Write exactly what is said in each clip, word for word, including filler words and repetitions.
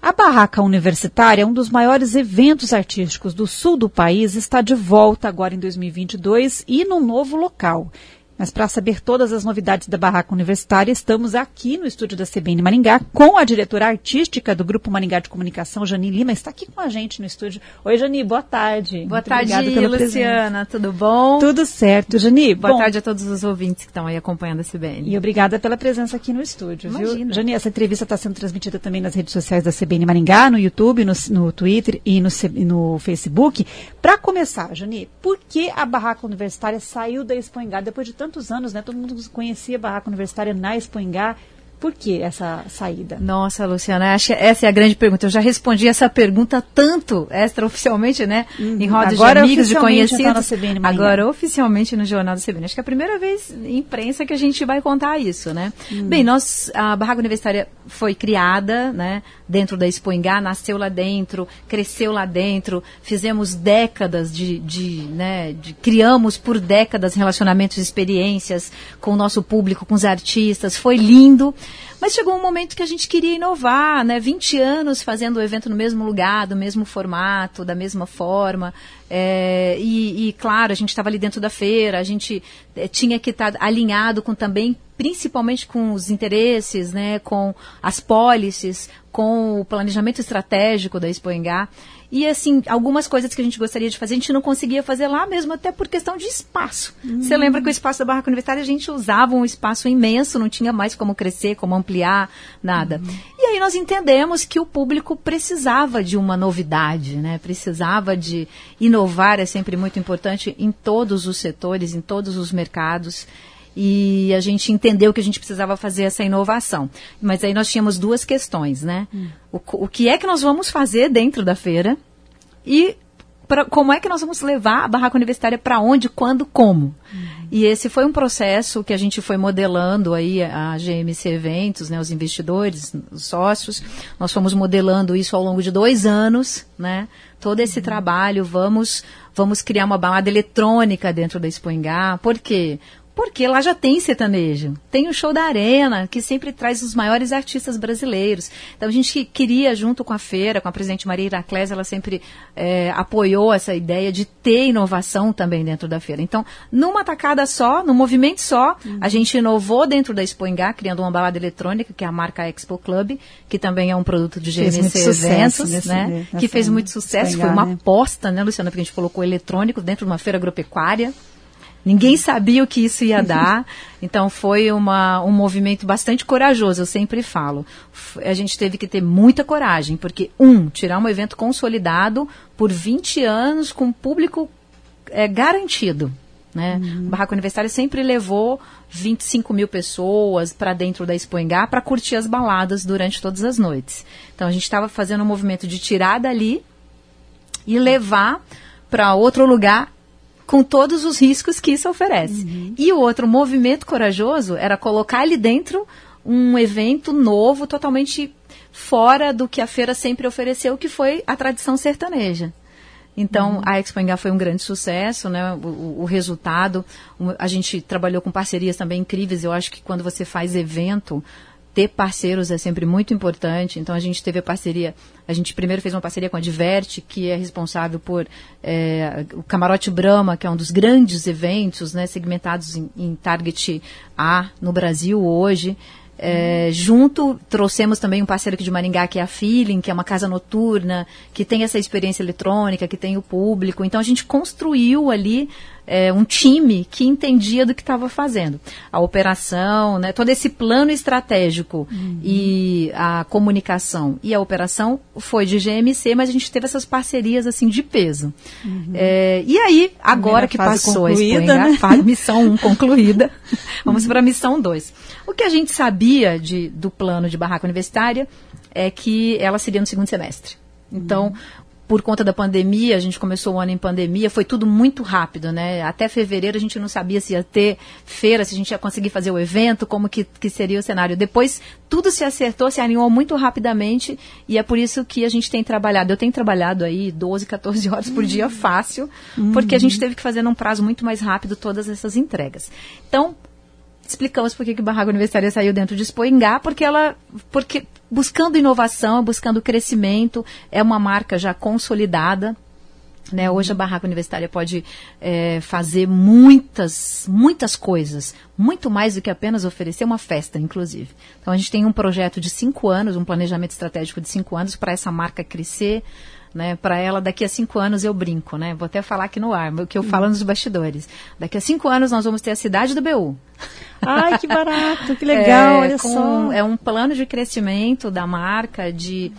A Barraca Universitária, um dos maiores eventos artísticos do sul do país, está de volta agora em dois mil e vinte e dois e num novo local. Mas para saber todas as novidades da Barraca Universitária, estamos aqui no estúdio da C B N Maringá com a diretora artística do Grupo Maringá de Comunicação, Jani Lima, está aqui com a gente no estúdio. Oi, Jani, boa tarde. Boa Muito tarde, pela Luciana, presença. Tudo bom? Tudo certo, Jani. Boa bom, tarde a todos os ouvintes que estão aí acompanhando a C B N. E obrigada pela presença aqui no estúdio, Imagina. viu? Jani, essa entrevista está sendo transmitida também nas redes sociais da C B N Maringá, no YouTube, no, no Twitter e no, no Facebook. Para começar, Jani, por que a Barraca Universitária saiu da Expo Engá depois de tantos anos, né? Todo mundo conhecia a Barraca Universitária na Expo Engá. Por que essa saída? Nossa, Luciana, acho que essa é a grande pergunta. Eu já respondi essa pergunta tanto extraoficialmente, né? Uhum. Em rodas Agora, de amigos, de conhecidos. C B N Agora, oficialmente no Jornal da C B N. Acho que é a primeira vez em imprensa que a gente vai contar isso, né? Uhum. Bem, nós, a Barraca Universitária foi criada, né? Dentro da Expo Engá, nasceu lá dentro, cresceu lá dentro, fizemos décadas de, de, né? De, criamos por décadas relacionamentos e experiências com o nosso público, com os artistas. Foi lindo. Mas chegou um momento que a gente queria inovar, né? vinte anos fazendo o evento no mesmo lugar, do mesmo formato, da mesma forma. É, e, e, claro, a gente estava ali dentro da feira, a gente é, tinha que estar tá alinhado com também, principalmente com os interesses, né? Com as pólices, com o planejamento estratégico da Expo Engá. E, assim, algumas coisas que a gente gostaria de fazer, a gente não conseguia fazer lá mesmo, até por questão de espaço. Hum. Você lembra que o espaço da Barraca Universitária, a gente usava um espaço imenso, não tinha mais como crescer, como ampliar, nada. Hum. E aí nós entendemos que o público precisava de uma novidade, né? Precisava de inovar, é sempre muito importante em todos os setores, em todos os mercados. E a gente entendeu que a gente precisava fazer essa inovação. Mas aí nós tínhamos duas questões, né? Hum. O, o que é que nós vamos fazer dentro da feira e pra, como é que nós vamos levar a Barraca Universitária para onde, quando, como? Hum. E esse foi um processo que a gente foi modelando aí, a G M C Eventos, né, os investidores, os sócios. Nós fomos modelando isso ao longo de dois anos, né? Todo esse hum. trabalho, vamos, vamos criar uma balada eletrônica dentro da Expo Engá. Por quê? Porque lá já tem sertanejo, tem o Show da Arena, que sempre traz os maiores artistas brasileiros. Então a gente queria, junto com a feira, com a presidente Maria Iraclés, ela sempre é, apoiou essa ideia de ter inovação também dentro da feira. Então, numa tacada só, num movimento só, uhum. a gente inovou dentro da Expo Engá, criando uma balada eletrônica, que é a marca Expo Club, que também é um produto de G M C Eventos, nesse, né? Que fez muito sucesso, Engá, foi uma né? aposta, né, Luciana, porque a gente colocou eletrônico dentro de uma feira agropecuária. Ninguém sabia o que isso ia dar, então foi uma, um movimento bastante corajoso, eu sempre falo. A gente teve que ter muita coragem, porque, um, tirar um evento consolidado por vinte anos com público é, garantido. Né? Uhum. A Barraca Universitária sempre levou vinte e cinco mil pessoas para dentro da Expo Engá para curtir as baladas durante todas as noites. Então a gente estava fazendo um movimento de tirar dali e levar para outro lugar com todos os riscos que isso oferece. Uhum. E o outro movimento corajoso era colocar ali dentro um evento novo, totalmente fora do que a feira sempre ofereceu, que foi a tradição sertaneja. Então, uhum. a Expo Engá foi um grande sucesso, né? O, o, o resultado, um, a gente trabalhou com parcerias também incríveis. Eu acho que quando você faz evento, ter parceiros é sempre muito importante. Então a gente teve a parceria, a gente primeiro fez uma parceria com a Diverte, que é responsável por é, o Camarote Brahma, que é um dos grandes eventos, né, segmentados em, em Target A no Brasil hoje. É, junto, trouxemos também um parceiro aqui de Maringá, que é a Feeling, que é uma casa noturna, que tem essa experiência eletrônica, que tem o público. Então a gente construiu ali é, um time que entendia do que estava fazendo. A operação, né, todo esse plano estratégico uhum. e a comunicação e a operação foi de G M C, mas a gente teve essas parcerias assim de peso. Uhum. É, e aí, agora que passou a Expo Engá, né? Missão um concluída, vamos uhum. para a missão dois. O que a gente sabia de, do plano de Barraca Universitária é que ela seria no segundo semestre. Então, uhum. por conta da pandemia, a gente começou o ano em pandemia, foi tudo muito rápido, né? Até fevereiro a gente não sabia se ia ter feira, se a gente ia conseguir fazer o evento, como que, que seria o cenário. Depois, tudo se acertou, se alinhou muito rapidamente e é por isso que a gente tem trabalhado. Eu tenho trabalhado aí doze, catorze horas por dia fácil, uhum. porque a gente teve que fazer num prazo muito mais rápido todas essas entregas. Então, explicamos por que que Barraca Universitária saiu dentro de Expo Ingá, porque ela, porque buscando inovação, buscando crescimento, é uma marca já consolidada. Né, hoje a Barraca Universitária pode é, fazer muitas, muitas coisas, muito mais do que apenas oferecer uma festa, inclusive. Então a gente tem um projeto de cinco anos, um planejamento estratégico de cinco anos para essa marca crescer, né, para ela daqui a cinco anos eu brinco, né, vou até falar aqui no ar, o que eu falo nos bastidores. Daqui a cinco anos nós vamos ter a cidade do B U. Ai, que barato, que legal, é, olha com, só. É um plano de crescimento da marca, de...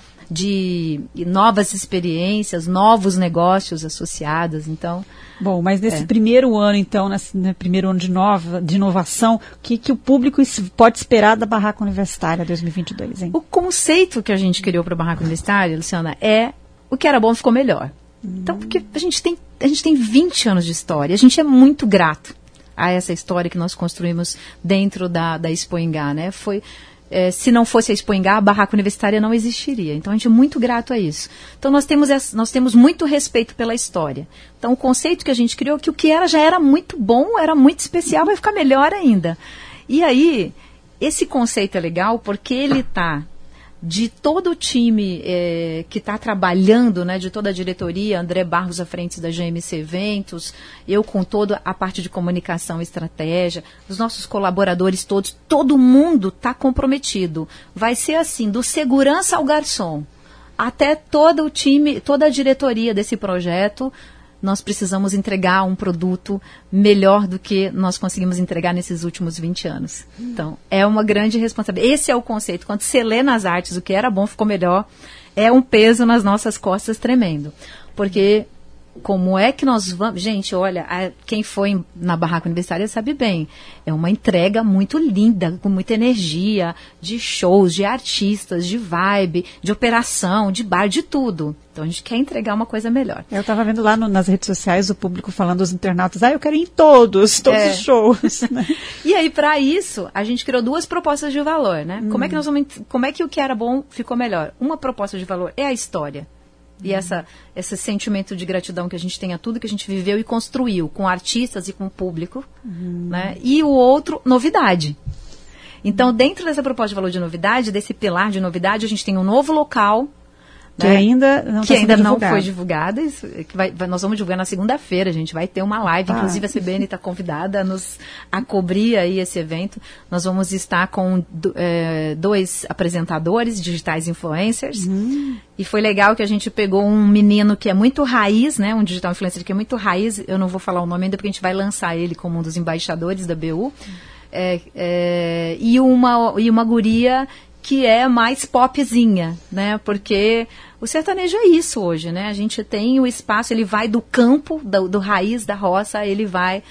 de novas experiências, novos negócios associados, então... Bom, mas nesse é. primeiro ano, então, nesse né, primeiro ano de, nova, de inovação, o que, que o público pode esperar da Barraca Universitária dois mil e vinte e dois, hein? O conceito que a gente criou para a Barraca Universitária, Luciana, é o que era bom ficou melhor. Hum. Então, porque a gente, tem, a gente tem vinte anos de história, a gente é muito grato a essa história que nós construímos dentro da, da Expo Ingá, né? Foi... É, se não fosse a Expo Ingá, a Barraca Universitária não existiria. Então, a gente é muito grato a isso. Então, nós temos, essa, nós temos muito respeito pela história. Então, o conceito que a gente criou, que o que era já era muito bom, era muito especial, vai ficar melhor ainda. E aí, esse conceito é legal porque ele está de todo o time é, que está trabalhando, né, de toda a diretoria, André Barros à frente da G M C Eventos, eu com toda a parte de comunicação e estratégia, os nossos colaboradores todos, todo mundo está comprometido. Vai ser assim, do segurança ao garçom, até todo o time, toda a diretoria desse projeto, nós precisamos entregar um produto melhor do que nós conseguimos entregar nesses últimos vinte anos. Hum. Então, é uma grande responsabilidade. Esse é o conceito. Quando você lê nas artes o que era bom ficou melhor, é um peso nas nossas costas tremendo. Porque como é que nós vamos... Gente, olha, a, quem foi na Barraca Universitária sabe bem. É uma entrega muito linda, com muita energia, de shows, de artistas, de vibe, de operação, de bar, de tudo. Então, a gente quer entregar uma coisa melhor. Eu estava vendo lá no, nas redes sociais o público falando, os internautas, ah, eu quero ir em todos, todos é. os shows. Né? E aí, para isso, a gente criou duas propostas de valor, né? Hum. Como é que nós vamos, como é que o que era bom ficou melhor? Uma proposta de valor é a história. E essa, esse sentimento de gratidão que a gente tem a tudo que a gente viveu e construiu com artistas e com o público. Uhum. Né? E o outro, novidade. Então, dentro dessa proposta de valor de novidade, desse pilar de novidade, a gente tem um novo local. Que né? ainda não, que ainda não foi divulgada. Isso, que vai, vai, nós vamos divulgar na segunda-feira, a gente vai ter uma live. Ah. Inclusive, a C B N está convidada a, nos, a cobrir aí esse evento. Nós vamos estar com é, dois apresentadores, digitais influencers. Uhum. E foi legal que a gente pegou um menino que é muito raiz, né? Um digital influencer que é muito raiz. Eu não vou falar o nome ainda, porque a gente vai lançar ele como um dos embaixadores da B U. Uhum. É, é, e, uma, e uma guria que é mais popzinha, né? Porque o sertanejo é isso hoje, né? A gente tem o espaço, ele vai do campo, do, do raiz da roça, ele vai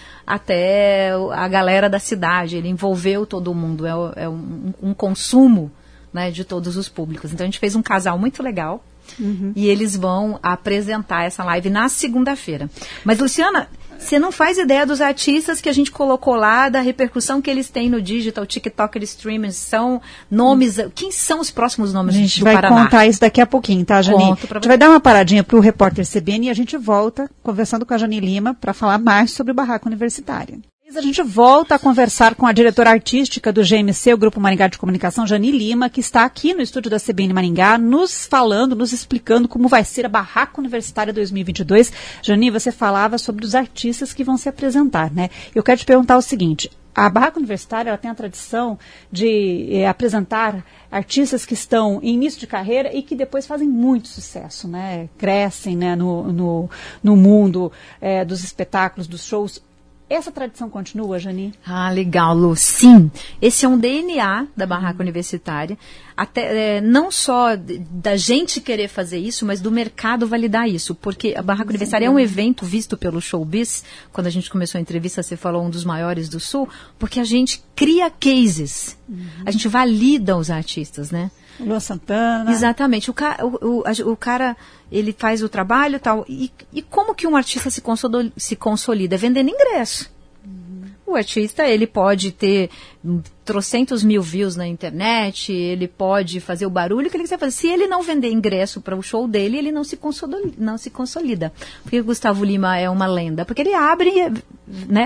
até a galera da cidade, ele envolveu todo mundo, é, é um, um consumo, né, de todos os públicos. Então a gente fez um casal muito legal, uhum. e eles vão apresentar essa live na segunda-feira. Mas, Luciana, você não faz ideia dos artistas que a gente colocou lá, da repercussão que eles têm no digital, TikTok, streamers, são nomes... Quem são os próximos nomes do Paraná? A gente vai Paraná? contar isso daqui a pouquinho, tá, Jani? A gente vai dar uma paradinha para o repórter C B N e a gente volta conversando com a Jani Lima para falar mais sobre o Barraca Universitária. A gente volta a conversar com a diretora artística do G M C, o Grupo Maringá de Comunicação, Jani Lima, que está aqui no estúdio da C B N Maringá, nos falando, nos explicando como vai ser a Barraca Universitária dois mil e vinte e dois. Jani, você falava sobre os artistas que vão se apresentar, né? Eu quero te perguntar o seguinte, a Barraca Universitária ela tem a tradição de eh, apresentar artistas que estão em início de carreira e que depois fazem muito sucesso, né? Crescem, né, no, no, no mundo eh, dos espetáculos, dos shows. Essa tradição continua, Jani? Ah, legal, Lu. Sim, esse é um D N A da Barraca Universitária. Até, é, não só da gente querer fazer isso, mas do mercado validar isso. Porque a Barraca Sim, Universitária é um evento visto pelo Showbiz. Quando a gente começou a entrevista, você falou um dos maiores do Sul. Porque a gente cria cases. Uhum. A gente valida os artistas, né? Luan Santana. Exatamente. O, ca, o, o, o cara, ele faz o trabalho e tal. E, e como que um artista se consolida? Se consolida? É vendendo ingresso. Uhum. O artista, ele pode ter trocentos mil views na internet, ele pode fazer o barulho que ele quiser fazer. Se ele não vender ingresso para o show dele, ele não se consolida. Não se consolida. Por que o Gustavo Lima é uma lenda? Porque ele abre, né,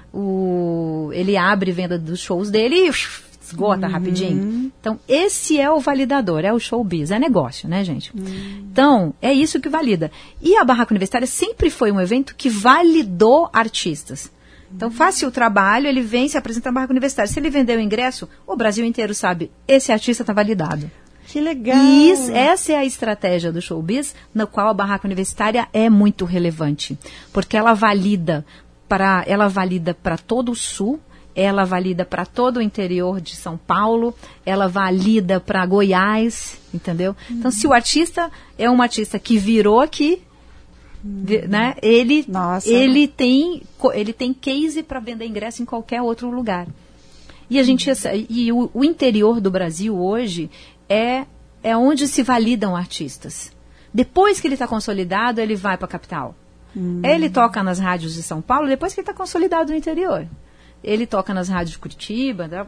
o, ele abre venda dos shows dele e esgota uhum. rapidinho. Então, esse é o validador, é o showbiz, é negócio, né, gente? Uhum. Então, é isso que valida. E a Barraca Universitária sempre foi um evento que validou artistas. Então, faz o trabalho, ele vem, se apresenta na Barraca Universitária. Se ele vender o ingresso, o Brasil inteiro sabe, esse artista está validado. Que legal! E isso, essa é a estratégia do showbiz, na qual a Barraca Universitária é muito relevante. Porque ela valida para ela valida para todo o Sul, ela valida para todo o interior de São Paulo, ela valida para Goiás, entendeu? Uhum. Então, se o artista é um artista que virou aqui, uhum. né, ele, ele, tem, ele tem case para vender ingresso em qualquer outro lugar. E, a gente, e o, o interior do Brasil hoje é, é onde se validam artistas. Depois que ele está consolidado, ele vai para a capital. Uhum. Ele toca nas rádios de São Paulo depois que ele está consolidado no interior. Ele toca nas rádios de Curitiba, né?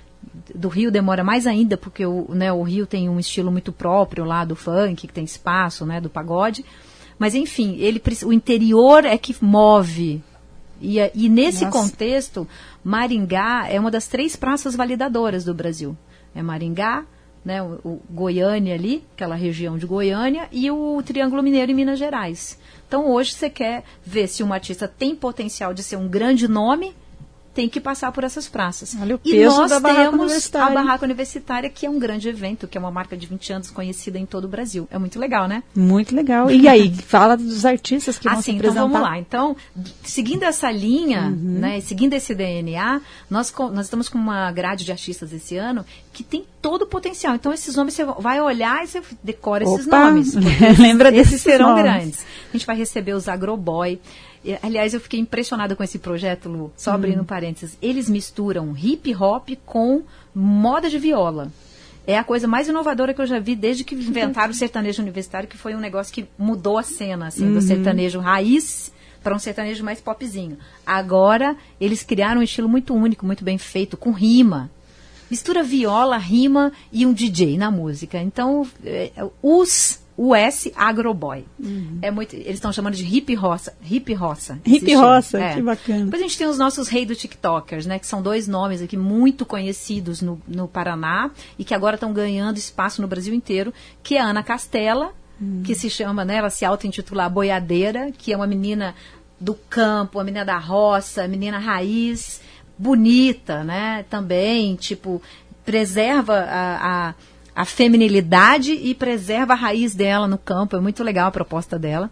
Do Rio demora mais ainda, porque o, né, o Rio tem um estilo muito próprio lá do funk, que tem espaço, né, do pagode. Mas, enfim, ele, o interior é que move. E, e nesse Nossa. contexto, Maringá é uma das três praças validadoras do Brasil. É Maringá, né, o, o Goiânia ali, aquela região de Goiânia, e o Triângulo Mineiro em Minas Gerais. Então, hoje você quer ver se um artista tem potencial de ser um grande nome, tem que passar por essas praças. Olha o peso e nós da Barraca temos Universitária. a Barraca Universitária, que é um grande evento, que é uma marca de vinte anos conhecida em todo o Brasil. É muito legal, né? Muito legal. E aí, fala dos artistas que vão assim, se apresentar. Então, vamos lá. Então, seguindo essa linha, uhum. né, seguindo esse D N A, nós, nós estamos com uma grade de artistas esse ano que tem todo o potencial. Então, esses nomes, você vai olhar e você decora Opa. esses nomes. Lembra desses Esses serão nomes. grandes. A gente vai receber os Agroboy. Aliás, eu fiquei impressionada com esse projeto, Lu, só abrindo hum. parênteses. Eles misturam hip hop com moda de viola. É a coisa mais inovadora que eu já vi desde que inventaram o sertanejo universitário, que foi um negócio que mudou a cena, assim, uhum. do sertanejo raiz para um sertanejo mais popzinho. Agora, eles criaram um estilo muito único, muito bem feito, com rima. Mistura viola, rima e um D J na música. Então, é, os... O S Agroboy. Uhum. É muito, eles estão chamando de hip roça. Hip roça. Hip roça, é. Que bacana. Depois a gente tem os nossos reis do TikTokers, né? Que são dois nomes aqui muito conhecidos no, no Paraná e que agora estão ganhando espaço no Brasil inteiro, que é a Ana Castela, uhum. que se chama, né? Ela se auto-intitula Boiadeira, que é uma menina do campo, uma menina da roça, menina raiz, bonita, né? Também, tipo, preserva a... a a feminilidade e preserva a raiz dela no campo. É muito legal a proposta dela.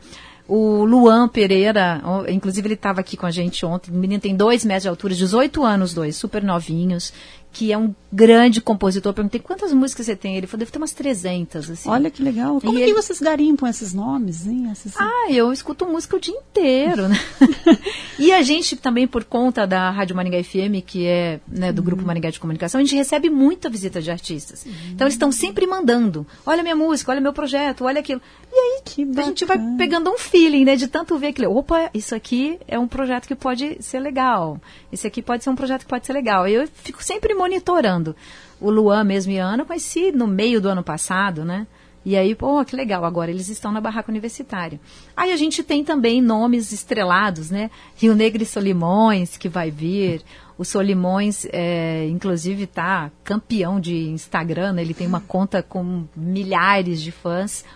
O Luan Pereira, inclusive ele estava aqui com a gente ontem, o menino tem dois metros de altura, dezoito anos, dois, super novinhos, que é um grande compositor. Eu perguntei, quantas músicas você tem? Ele falou, deve ter umas trezentas, assim. Olha que legal. Como e que ele... vocês garimpam esses nomes, hein? Esses... Ah, eu escuto música o dia inteiro, né? E a gente também, por conta da Rádio Maringá F M, que é, né, do uhum. Grupo Maringá de Comunicação, a gente recebe muita visita de artistas. Uhum. Então, eles estão sempre mandando. Olha minha música, olha meu projeto, olha aquilo. E aí, que a gente vai pegando um feeling, né? De tanto ver aquilo. Opa, isso aqui é um projeto que pode ser legal. Esse aqui pode ser um projeto que pode ser legal. E eu fico sempre monitorando. O Luan mesmo e a Ana eu conheci no meio do ano passado, né? E aí, pô, que legal, agora eles estão na Barraca Universitária. Aí a gente tem também nomes estrelados, né? Rio Negro e Solimões, que vai vir. O Solimões, é, inclusive, tá campeão de Instagram, né? Ele tem uma conta com milhares de fãs.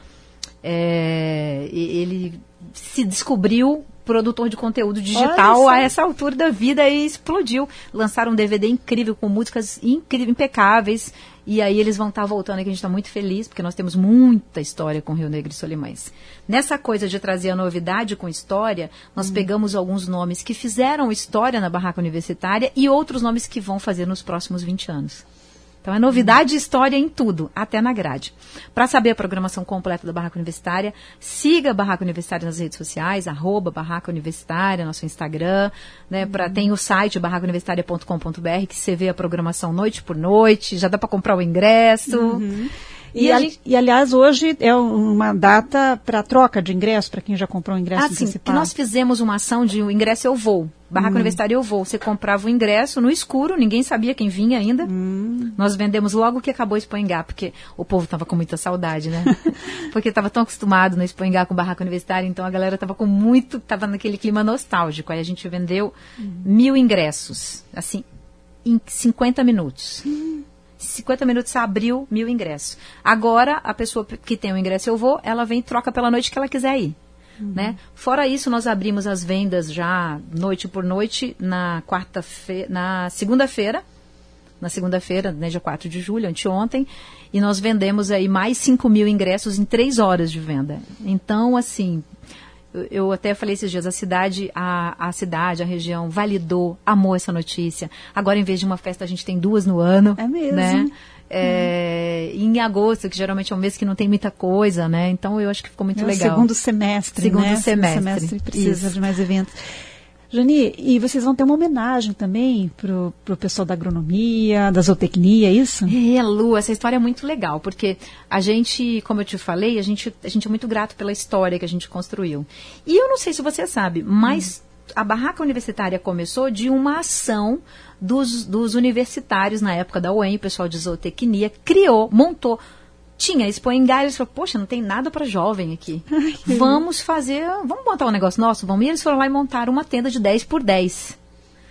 É, ele se descobriu produtor de conteúdo digital a essa altura da vida e explodiu. Lançaram um D V D incrível com músicas incríveis, impecáveis. E aí eles vão estar voltando aqui, a gente está muito feliz, porque nós temos muita história com Rio Negro e Solimões. Nessa coisa de trazer a novidade com história, nós hum. pegamos alguns nomes que fizeram história na Barraca Universitária e outros nomes que vão fazer nos próximos vinte anos. Então é novidade e história em tudo, até na grade. Para saber a programação completa da Barraca Universitária, siga a Barraca Universitária nas redes sociais, arroba Barraca Universitária, nosso Instagram, né? Uhum. Pra, tem o site barraca universitária ponto com ponto b r, que você vê a programação noite por noite, já dá para comprar o ingresso. Uhum. E, e, ali, e, aliás, hoje é uma data para troca de ingresso, para quem já comprou o ingresso ah, antecipado. Sim, nós fizemos uma ação de o ingresso eu vou. Barraca hum. Universitária Eu Vou. Você comprava o ingresso no escuro, ninguém sabia quem vinha ainda. Hum. Nós vendemos logo que acabou o Expo Engá, porque o povo estava com muita saudade, né? Porque estava tão acostumado no Expo Engá com Barraca Universitária, então a galera estava com muito, estava naquele clima nostálgico. Aí a gente vendeu hum. mil ingressos, assim, em cinquenta minutos. Hum. cinquenta minutos abriu mil ingressos. Agora, a pessoa que tem o ingresso Eu Vou, ela vem e troca pela noite que ela quiser ir. Uhum. Né? Fora isso, nós abrimos as vendas já noite por noite na quarta-feira, na segunda-feira, na segunda-feira, né, dia quatro de julho, anteontem, e nós vendemos aí mais cinco mil ingressos em três horas de venda. Então, assim, eu, eu até falei esses dias, a cidade, a, a cidade, a região validou, amou essa notícia. Agora, em vez de uma festa, a gente tem duas no ano. É mesmo. Né? É, hum. Em agosto, que geralmente é um mês que não tem muita coisa, né? Então eu acho que ficou muito é legal. Segundo semestre, segundo né? semestre. Segundo semestre precisa Isso. de mais eventos. Jani, e vocês vão ter uma homenagem também pro, pro pessoal da agronomia, da zootecnia, é isso? É, Lu, essa história é muito legal, porque a gente, como eu te falei, a gente, a gente é muito grato pela história que a gente construiu. E eu não sei se você sabe, mas hum. a Barraca Universitária começou de uma ação Dos, dos universitários na época da U E M, o pessoal de zootecnia, criou, montou, tinha Expo Engá, eles falaram, poxa, não tem nada para jovem aqui, Ai, vamos fazer, vamos montar um negócio nosso, vamos, e eles foram lá e montaram uma tenda de dez por dez,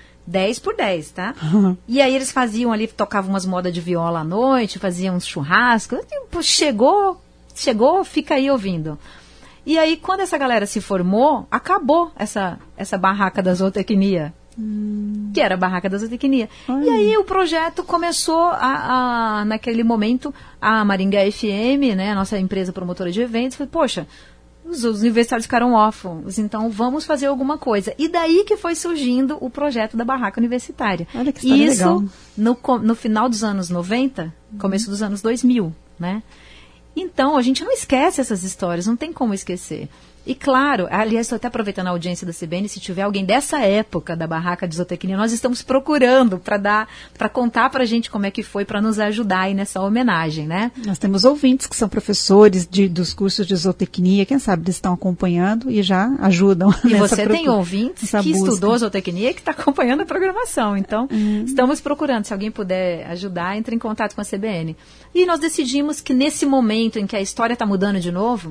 dez por dez, tá? Uhum. E aí eles faziam ali, tocavam umas modas de viola à noite, faziam uns churrascos, tipo, chegou, chegou, fica aí ouvindo. E aí, quando essa galera se formou, acabou essa, essa barraca da zootecnia, Hum. que era a Barraca da Zootecnia. Ai. E aí o projeto começou, a, a, naquele momento, a Maringá F M, né, a nossa empresa promotora de eventos, falou, poxa, os, os universitários ficaram órfãos, então vamos fazer alguma coisa. E daí que foi surgindo o projeto da Barraca Universitária. Olha que história Isso legal. No, no final dos anos noventa, hum. começo dos anos dois mil, né? Então, a gente não esquece essas histórias, não tem como esquecer. E claro, aliás, estou até aproveitando a audiência da C B N, se tiver alguém dessa época da Barraca de Zootecnia, nós estamos procurando para dar, para contar para a gente como é que foi, para nos ajudar aí nessa homenagem, né? Nós temos ouvintes que são professores de, dos cursos de zootecnia, quem sabe eles estão acompanhando e já ajudam. E você procura, tem ouvintes que busca. estudou zootecnia e que está acompanhando a programação, então uhum. estamos procurando, se alguém puder ajudar, entre em contato com a C B N. E nós decidimos que nesse momento em que a história está mudando de novo,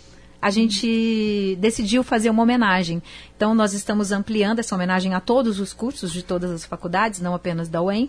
a gente decidiu fazer uma homenagem. Então, nós estamos ampliando essa homenagem a todos os cursos de todas as faculdades, não apenas da U E M,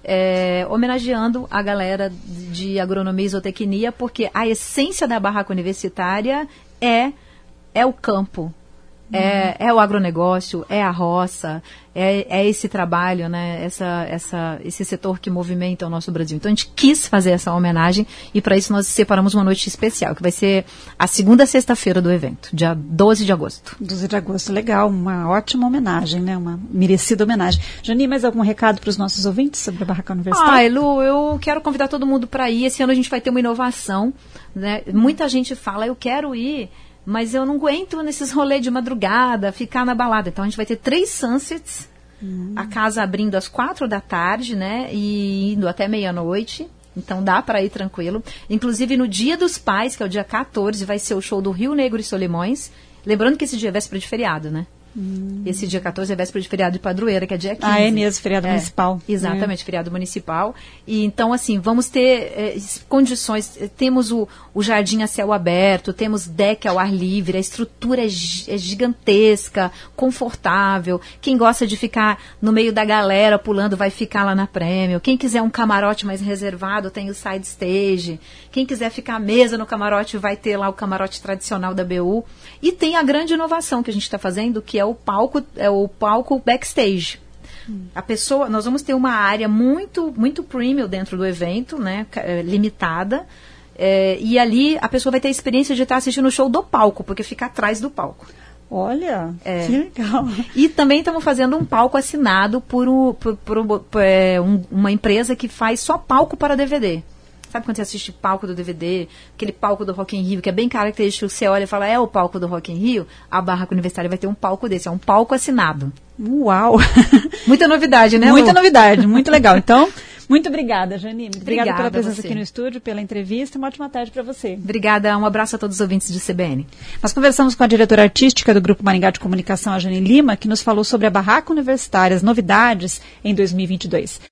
é, homenageando a galera de agronomia e zootecnia, porque a essência da Barraca Universitária é, é o campo, uhum. é, é o agronegócio, é a roça, é, é esse trabalho, né, essa, essa, esse setor que movimenta o nosso Brasil. Então, a gente quis fazer essa homenagem e, para isso, nós separamos uma noite especial, que vai ser a segunda sexta-feira do evento, dia doze de agosto. doze de agosto, legal, uma ótima homenagem, né, uma merecida homenagem. Jani, mais algum recado para os nossos ouvintes sobre a Barraca Universitária? Ai, Lu, eu quero convidar todo mundo para ir. Esse ano a gente vai ter uma inovação, né? Muita gente fala, eu quero ir, mas eu não aguento nesses rolês de madrugada, ficar na balada. Então, a gente vai ter três sunsets, hum. a casa abrindo às quatro da tarde, né, e indo até meia-noite. Então, dá para ir tranquilo. Inclusive, no Dia dos Pais, que é o dia quatorze, vai ser o show do Rio Negro e Solimões. Lembrando que esse dia é véspera de feriado, né? Hum. Esse dia quatorze é véspera de feriado de Padroeira, que é dia quinze. Ah, é mesmo, feriado é, municipal. Exatamente, é. feriado municipal. E então, assim, vamos ter é, condições, temos o, o jardim a céu aberto, temos deck ao ar livre, a estrutura é, é gigantesca, confortável. Quem gosta de ficar no meio da galera pulando vai ficar lá na Prêmio. Quem quiser um camarote mais reservado, tem o side stage. Quem quiser ficar à mesa no camarote, vai ter lá o camarote tradicional da B U. E tem a grande inovação que a gente está fazendo, que é o palco, é o palco backstage. Hum. A pessoa, nós vamos ter uma área muito, muito premium dentro do evento, né, limitada, é, e ali a pessoa vai ter a experiência de estar assistindo o show do palco, porque fica atrás do palco. Olha, é. que legal. E também estamos fazendo um palco assinado por, um, por, por, por é, um, uma empresa que faz só palco para D V D. Sabe quando você assiste palco do D V D, aquele palco do Rock in Rio, que é bem característico, você olha e fala, é o palco do Rock in Rio? A Barraca Universitária vai ter um palco desse, é um palco assinado. Uau! Muita novidade, né, Muita Lu? novidade, muito legal. Então, Muito obrigada, Jani. Obrigada, obrigada pela presença você. aqui no estúdio, pela entrevista. Uma ótima tarde para você. Obrigada. Um abraço a todos os ouvintes de C B N. Nós conversamos com a diretora artística do Grupo Maringá de Comunicação, a Jani Lima, que nos falou sobre a Barraca Universitária, as novidades em dois mil e vinte e dois.